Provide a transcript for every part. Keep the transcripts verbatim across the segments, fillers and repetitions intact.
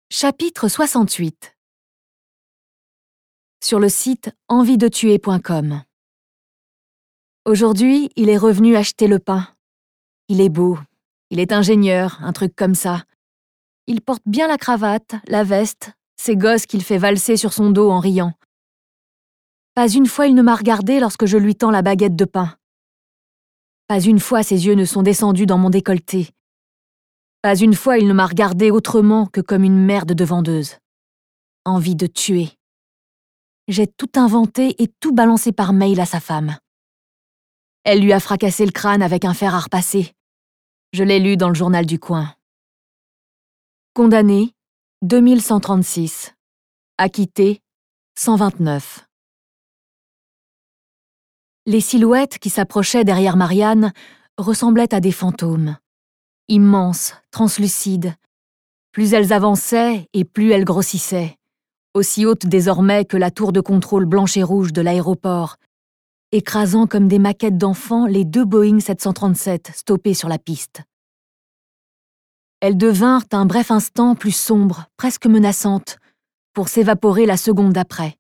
Chapitre soixante-huit. Sur le site envie de tuer point com. Aujourd'hui, il est revenu acheter le pain. Il est beau, il est ingénieur, un truc comme ça. Il porte bien la cravate, la veste, ses gosses qu'il fait valser sur son dos en riant. Pas une fois il ne m'a regardé lorsque je lui tends la baguette de pain. Pas une fois ses yeux ne sont descendus dans mon décolleté. Pas une fois il ne m'a regardé autrement que comme une merde de vendeuse. Envie de tuer. J'ai tout inventé et tout balancé par mail à sa femme. Elle lui a fracassé le crâne avec un fer à repasser. Je l'ai lu dans le journal du coin. Condamné, deux mille cent trente-six. Acquitté, cent vingt-neuf. Les silhouettes qui s'approchaient derrière Marianne ressemblaient à des fantômes. Immenses, translucides. Plus elles avançaient et plus elles grossissaient, aussi hautes désormais que la tour de contrôle blanche et rouge de l'aéroport, écrasant comme des maquettes d'enfants les deux Boeing sept cent trente-sept stoppés sur la piste. Elles devinrent un bref instant plus sombres, presque menaçantes, pour s'évaporer la seconde d'après.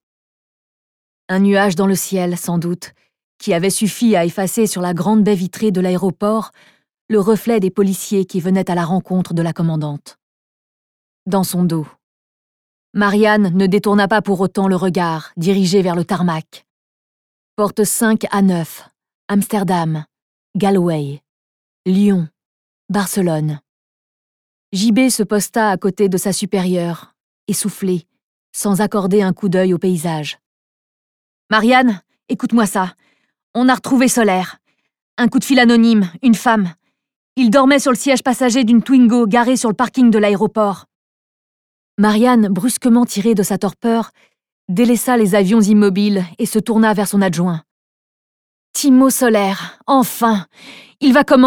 Un nuage dans le ciel, sans doute, qui avait suffi à effacer sur la grande baie vitrée de l'aéroport le reflet des policiers qui venaient à la rencontre de la commandante. Dans son dos. Marianne ne détourna pas pour autant le regard, dirigé vers le tarmac. Porte cinq à neuf, Amsterdam, Galway, Lyon, Barcelone. J B se posta à côté de sa supérieure, essoufflé, sans accorder un coup d'œil au paysage. « Marianne, écoute-moi ça. On a retrouvé Solaire. Un coup de fil anonyme, une femme. Il dormait sur le siège passager d'une Twingo garée sur le parking de l'aéroport. » Marianne, brusquement tirée de sa torpeur, délaissa les avions immobiles et se tourna vers son adjoint. « Timo Solaire, enfin! Il va comment ?»«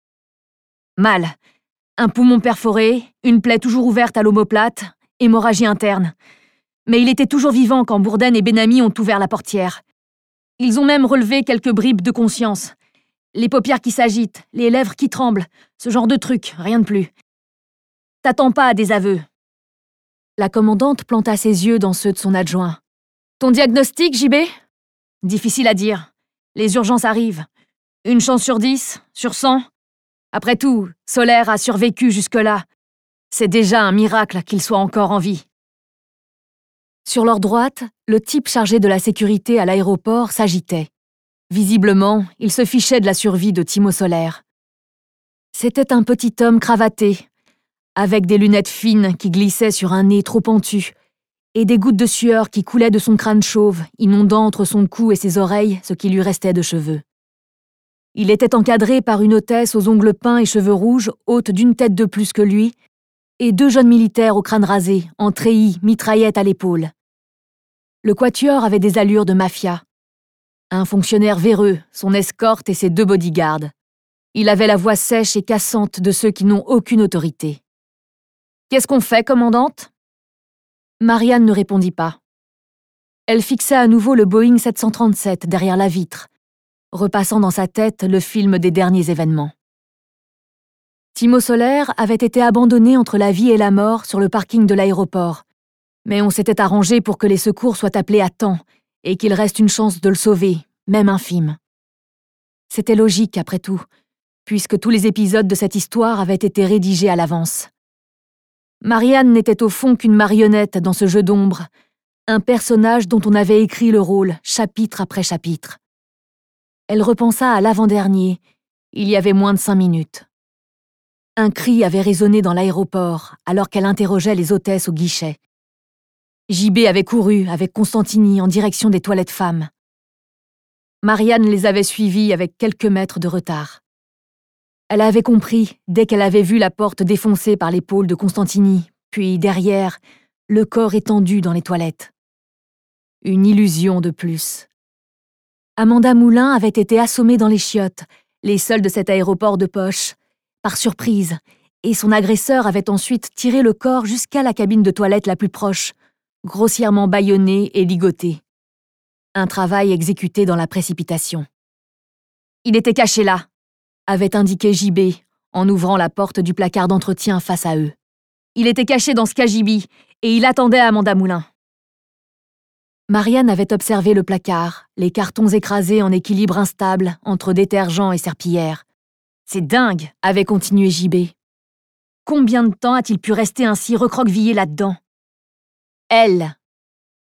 Mal. Un poumon perforé, une plaie toujours ouverte à l'omoplate, hémorragie interne. Mais il était toujours vivant quand Bourdaine et Benami ont ouvert la portière. Ils ont même relevé quelques bribes de conscience. Les paupières qui s'agitent, les lèvres qui tremblent, ce genre de truc, rien de plus. T'attends pas à des aveux. » La commandante planta ses yeux dans ceux de son adjoint. « Ton diagnostic, J B ? Difficile à dire. Les urgences arrivent. Une chance sur dix, sur cent. Après tout, Solaire a survécu jusque-là. C'est déjà un miracle qu'il soit encore en vie. » Sur leur droite, le type chargé de la sécurité à l'aéroport s'agitait. Visiblement, il se fichait de la survie de Timo Solaire. C'était un petit homme cravaté, avec des lunettes fines qui glissaient sur un nez trop pentu, et des gouttes de sueur qui coulaient de son crâne chauve, inondant entre son cou et ses oreilles ce qui lui restait de cheveux. Il était encadré par une hôtesse aux ongles peints et cheveux rouges, haute d'une tête de plus que lui, et deux jeunes militaires au crâne rasé, en treillis, mitraillette à l'épaule. Le quatuor avait des allures de mafia. Un fonctionnaire véreux, son escorte et ses deux bodyguards. Il avait la voix sèche et cassante de ceux qui n'ont aucune autorité. « Qu'est-ce qu'on fait, commandante ?» Marianne ne répondit pas. Elle fixa à nouveau le Boeing sept cent trente-sept derrière la vitre, repassant dans sa tête le film des derniers événements. Timo Solaire avait été abandonné entre la vie et la mort sur le parking de l'aéroport, mais on s'était arrangé pour que les secours soient appelés à temps et qu'il reste une chance de le sauver, même infime. C'était logique, après tout, puisque tous les épisodes de cette histoire avaient été rédigés à l'avance. Marianne n'était au fond qu'une marionnette dans ce jeu d'ombre, un personnage dont on avait écrit le rôle, chapitre après chapitre. Elle repensa à l'avant-dernier, il y avait moins de cinq minutes. Un cri avait résonné dans l'aéroport, alors qu'elle interrogeait les hôtesses au guichet. J B avait couru avec Constantini en direction des toilettes femmes. Marianne les avait suivis avec quelques mètres de retard. Elle avait compris dès qu'elle avait vu la porte défoncée par l'épaule de Constantini, puis derrière, le corps étendu dans les toilettes. Une illusion de plus. Amanda Moulin avait été assommée dans les chiottes, les seules de cet aéroport de poche, par surprise, et son agresseur avait ensuite tiré le corps jusqu'à la cabine de toilette la plus proche, grossièrement bâillonné et ligoté. Un travail exécuté dans la précipitation. « Il était caché là », avait indiqué J B en ouvrant la porte du placard d'entretien face à eux. Il était caché dans ce cagibi et il attendait Amanda Moulin. Marianne avait observé le placard, les cartons écrasés en équilibre instable entre détergent et serpillière. « C'est dingue !» avait continué J B. « Combien de temps a-t-il pu rester ainsi recroquevillé là-dedans ?»« Elle !»« Elle ?»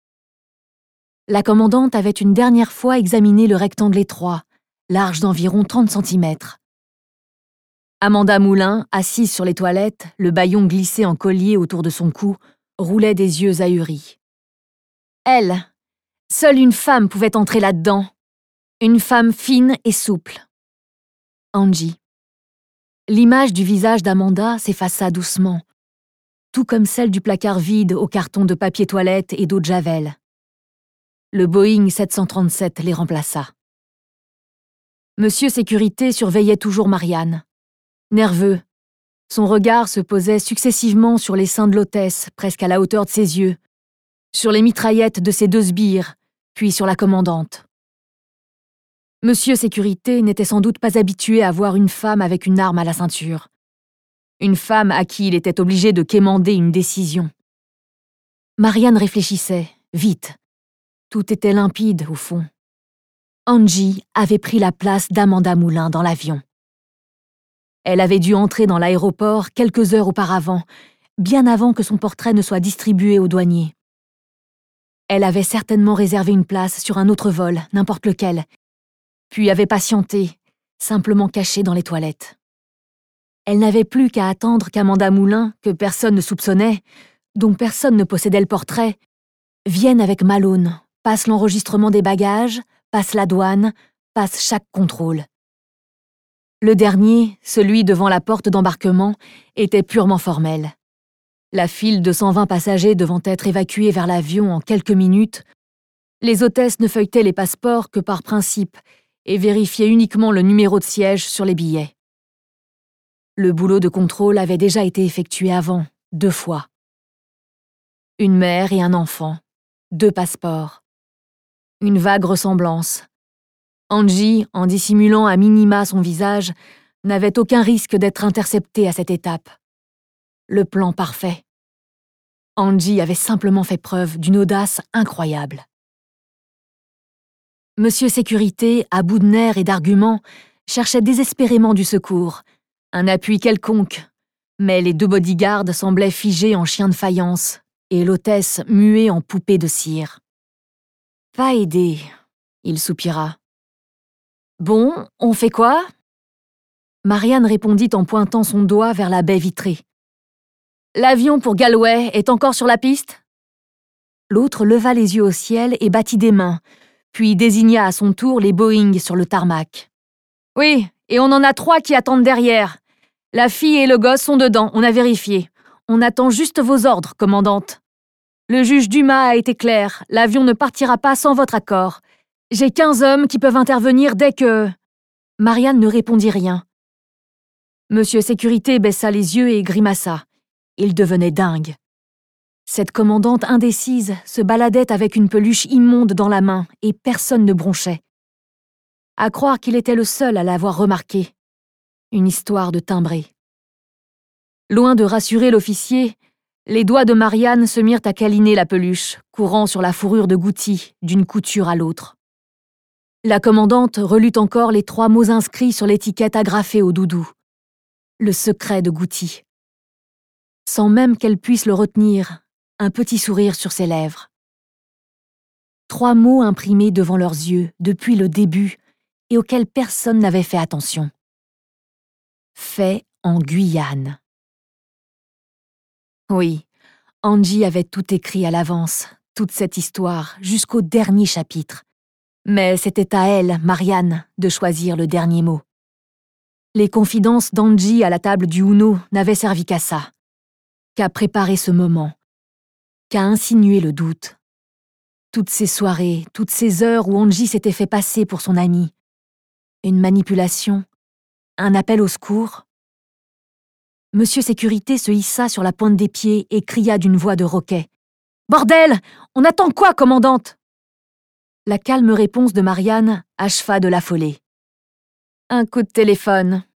La commandante avait une dernière fois examiné le rectangle étroit, large d'environ trente centimètres. Amanda Moulin, assise sur les toilettes, le bâillon glissé en collier autour de son cou, roulait des yeux ahuris. Elle, seule une femme pouvait entrer là-dedans. Une femme fine et souple. Angie. L'image du visage d'Amanda s'effaça doucement, tout comme celle du placard vide aux cartons de papier toilette et d'eau de javel. Le Boeing sept cent trente-sept les remplaça. Monsieur Sécurité surveillait toujours Marianne. Nerveux, son regard se posait successivement sur les seins de l'hôtesse, presque à la hauteur de ses yeux, sur les mitraillettes de ses deux sbires, puis sur la commandante. Monsieur Sécurité n'était sans doute pas habitué à voir une femme avec une arme à la ceinture. Une femme à qui il était obligé de quémander une décision. Marianne réfléchissait, vite. Tout était limpide, au fond. Angie avait pris la place d'Amanda Moulin dans l'avion. Elle avait dû entrer dans l'aéroport quelques heures auparavant, bien avant que son portrait ne soit distribué aux douaniers. Elle avait certainement réservé une place sur un autre vol, n'importe lequel, puis avait patienté, simplement cachée dans les toilettes. Elle n'avait plus qu'à attendre qu'Amanda Moulin, que personne ne soupçonnait, dont personne ne possédait le portrait, vienne avec Malone, passe l'enregistrement des bagages, passe la douane, passe chaque contrôle. Le dernier, celui devant la porte d'embarquement, était purement formel. La file de cent vingt passagers devant être évacuée vers l'avion en quelques minutes, les hôtesses ne feuilletaient les passeports que par principe et vérifiaient uniquement le numéro de siège sur les billets. Le boulot de contrôle avait déjà été effectué avant, deux fois. Une mère et un enfant, deux passeports. Une vague ressemblance. Angie, en dissimulant à minima son visage, n'avait aucun risque d'être interceptée à cette étape. Le plan parfait. Angie avait simplement fait preuve d'une audace incroyable. Monsieur Sécurité, à bout de nerfs et d'arguments, cherchait désespérément du secours, un appui quelconque, mais les deux bodyguards semblaient figés en chiens de faïence et l'hôtesse muée en poupée de cire. « Pas aidé », il soupira. « Bon, on fait quoi ?» Marianne répondit en pointant son doigt vers la baie vitrée. « L'avion pour Galway est encore sur la piste ?» L'autre leva les yeux au ciel et battit des mains, puis désigna à son tour les Boeing sur le tarmac. « Oui, et on en a trois qui attendent derrière. La fille et le gosse sont dedans, on a vérifié. On attend juste vos ordres, commandante. Le juge Dumas a été clair, l'avion ne partira pas sans votre accord. J'ai quinze hommes qui peuvent intervenir dès que... » Marianne ne répondit rien. Monsieur Sécurité baissa les yeux et grimaça. Il devenait dingue. Cette commandante indécise se baladait avec une peluche immonde dans la main et personne ne bronchait. À croire qu'il était le seul à l'avoir remarqué. Une histoire de timbré. Loin de rassurer l'officier, les doigts de Marianne se mirent à câliner la peluche, courant sur la fourrure de Gouty, d'une couture à l'autre. La commandante relut encore les trois mots inscrits sur l'étiquette agrafée au doudou. Le secret de Gouty. Sans même qu'elle puisse le retenir, un petit sourire sur ses lèvres. Trois mots imprimés devant leurs yeux depuis le début et auxquels personne n'avait fait attention. Fait en Guyane. Oui, Angie avait tout écrit à l'avance, toute cette histoire, jusqu'au dernier chapitre. Mais c'était à elle, Marianne, de choisir le dernier mot. Les confidences d'Angie à la table du Uno n'avaient servi qu'à ça, qu'à préparer ce moment, qu'à insinuer le doute. Toutes ces soirées, toutes ces heures où Angie s'était fait passer pour son amie. Une manipulation, un appel au secours. Monsieur Sécurité se hissa sur la pointe des pieds et cria d'une voix de roquet. « Bordel! On attend quoi, commandante ?» La calme réponse de Marianne acheva de l'affoler. « Un coup de téléphone.